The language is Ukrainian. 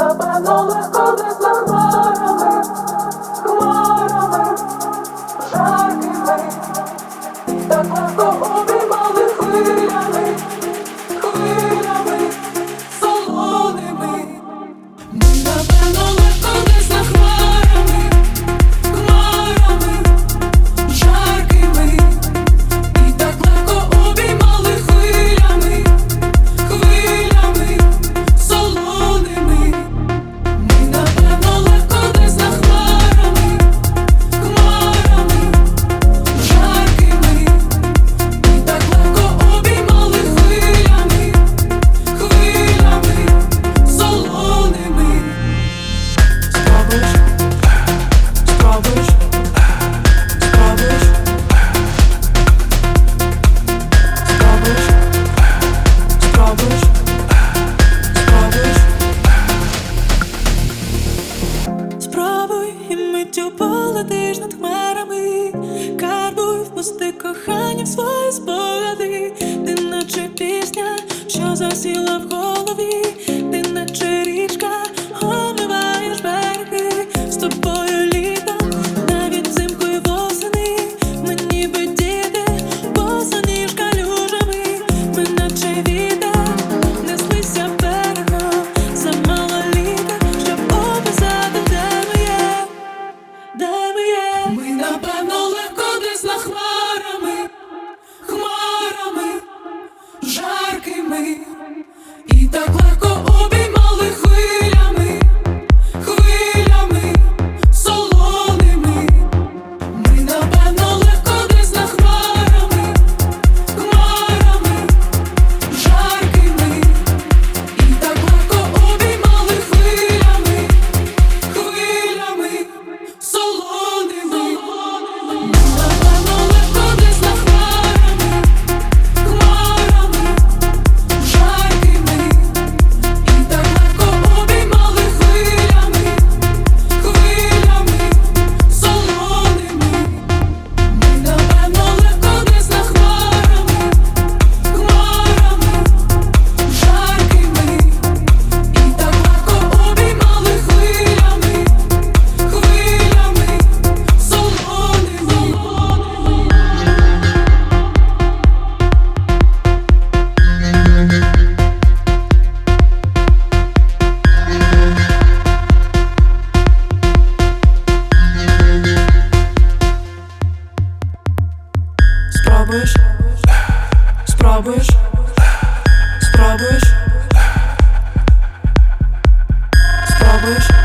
напевно легко десь над хмарами, хмарами жаркими, і так легко обіймали хвилями, хвилями солоними. Ми напевно легко десь над хмарами, хмарами жаркими, і так легко обіймали хвилями, хвилями солоними. Ми напевно легко десь над хмарами, хмарами жаркими, і так легко обіймали хвилями, хвилями солоними. Спробуєш, спробуєш, спробуєш, спробуєш, спробуєш, спробуєш. Спробуй і миттю полетиш над хмарами. Карбуй, впусти кохання в свої спогади. Ти наче пісня, що засіла в голові. Ти наче річка, обливаєш береги. З тобою літом, навіть взимкою восени. Ми ніби діти, босоніж калюжами. Ми наче вітер, неслися берегом. Замало літа, щоб описати, де ми є, де ми є. Ми напевно легко десь над хмарами, хмарами жаркими, і так легко обіймали хвилями, хвилями солоними. Ми напевно легко десь над хмарами, хмарами жаркими, і так легко обіймали хвилями, хвилями солоними. Ми напевно легко десь над хмарами, хмарами жаркими, і так легко обіймали хвилями, хвилями солоними. Ми напевно легко десь над хмарами, хмарами жаркими, і так легко обіймали хвилями, хвилями солоними. Спробуєш, спробуєш, спробуєш, спробуєш.